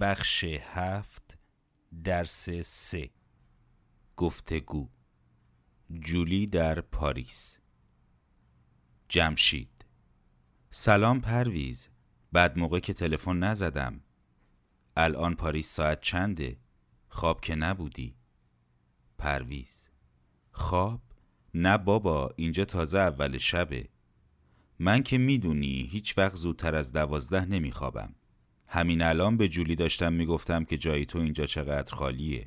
بخش 7 درس 3 گفتگو. جولی در پاریس. جمشید: سلام پرویز، بعد موقع که تلفن نزدم. الان پاریس ساعت چنده؟ خواب که نبودی؟ پرویز: خواب؟ نه بابا، اینجا تازه اول شبه. من که میدونی هیچ وقت زودتر از 12 نمیخوابم. همین الان به جولی داشتم میگفتم که جای تو اینجا چقدر خالیه.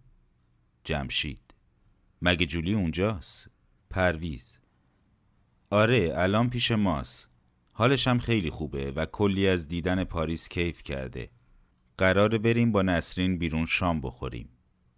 جمشید: مگه جولی اونجاست؟ پرویز: آره، الان پیش ماست. حالش هم خیلی خوبه و کلی از دیدن پاریس کیف کرده. قراره بریم با نسرین بیرون شام بخوریم.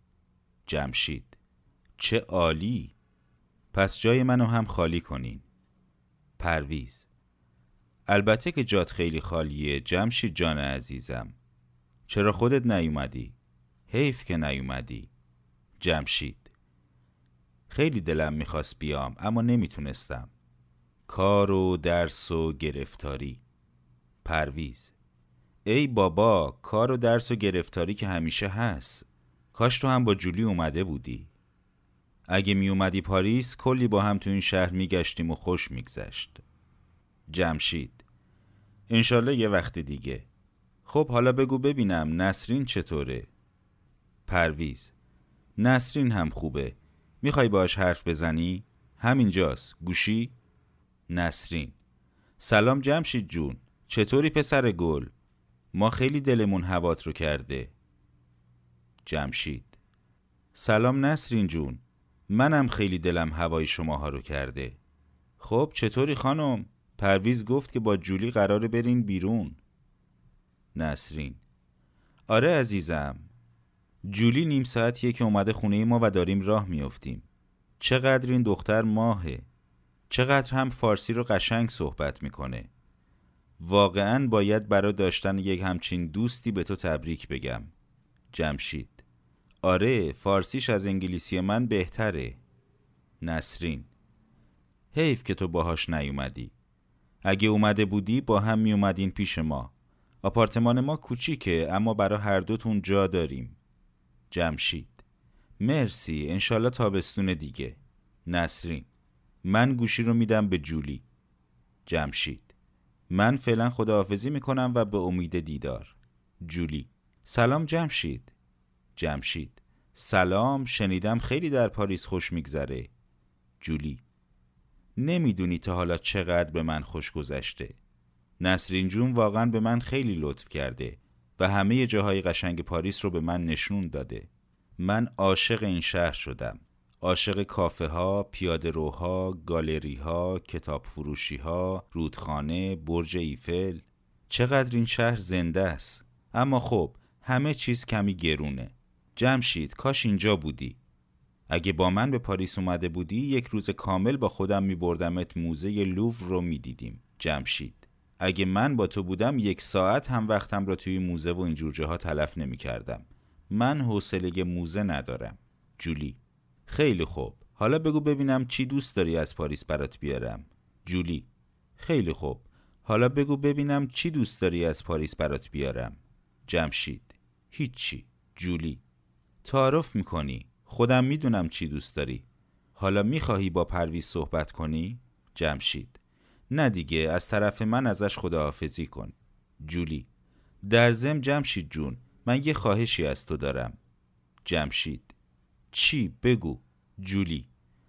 جمشید: چه عالی. پس جای منو هم خالی کنین. پرویز: البته که جات خیلی خالیه جمشید جان عزیزم. چرا خودت نیومدی؟ حیف که نیومدی. جمشید: خیلی دلم میخواست بیام اما نمیتونستم. کار و درس و گرفتاری. پرویز: ای بابا، کار و درس و گرفتاری که همیشه هست. کاش تو هم با جولی اومده بودی. اگه می اومدی پاریس کلی با هم تو این شهر میگشتیم و خوش میگذشت. جمشید: انشالله یه وقت دیگه. خب حالا بگو ببینم نسرین چطوره؟ پرویز: نسرین هم خوبه. میخوای باهاش حرف بزنی؟ همینجاست، گوشی؟ نسرین: سلام جمشید جون، چطوری پسر گل؟ ما خیلی دلمون هوات رو کرده. جمشید: سلام نسرین جون، منم خیلی دلم هوای شماها رو کرده. خب چطوری خانم؟ پرویز گفت که با جولی قراره برین بیرون. نسرین: آره عزیزم، جولی نیم ساعتیه که اومده خونه ما و داریم راه میافتیم. چقدر این دختر ماهه، چقدر هم فارسی رو قشنگ صحبت میکنه. واقعاً باید برای داشتن یک همچین دوستی به تو تبریک بگم. جمشید: آره، فارسیش از انگلیسی من بهتره. نسرین: حیف که تو باهاش نیومدی. اگه اومده بودی با هم می اومدین پیش ما. آپارتمان ما کوچیکه اما برای هر دوتون جا داریم. جمشید: مرسی، انشالله تابستون دیگه. نسرین: من گوشی رو میدم به جولی. جمشید: من فعلا خداحافظی میکنم و به امید دیدار. جولی: سلام جمشید. جمشید: سلام، شنیدم خیلی در پاریس خوش میگذره. جولی: نمیدونی تا حالا چقدر به من خوش گذشته. نسرین جون واقعا به من خیلی لطف کرده و همه جاهای قشنگ پاریس رو به من نشون داده. من عاشق این شهر شدم. عاشق کافه ها، پیاده روها، گالری ها، کتاب فروشی ها، رودخانه، برج ایفل. چقدر این شهر زنده است. اما خب همه چیز کمی گرونه. جمشید کاش اینجا بودی. اگه با من به پاریس اومده بودی یک روز کامل با خودم میبردمت موزه لوور رو میدیدیم. جمشید: اگه من با تو بودم 1 ساعت هم وقتم را توی موزه و اینجور جاها تلف نمی کردم. من حوصله موزه ندارم. جولی: خیلی خوب، حالا بگو ببینم چی دوست داری از پاریس برات بیارم. جولی: خیلی خوب، حالا بگو ببینم چی دوست داری از پاریس برات بیارم. جمشید: هیچی. جولی: تعارف میکنی، خودم میدونم چی دوست داری. حالا میخواهی با پرویز صحبت کنی؟ جمشید: نه دیگه، از طرف من ازش خداحافظی کن. جولی: در ضمن جمشید جون، من یه خواهشی از تو دارم. جمشید: چی؟ بگو. جولی: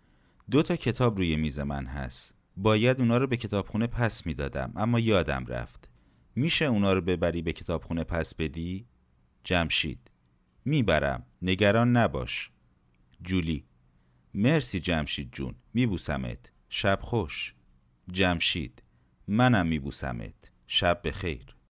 2 کتاب روی میز من هست. باید اونا رو به کتابخونه پس میدادم اما یادم رفت. میشه اونا رو ببری به کتابخونه پس بدی؟ جمشید: میبرم، نگران نباش. جولی: مرسی جمشید جون، میبوسمت. شب خوش. جمشید: منم میبوسمت. شب بخیر.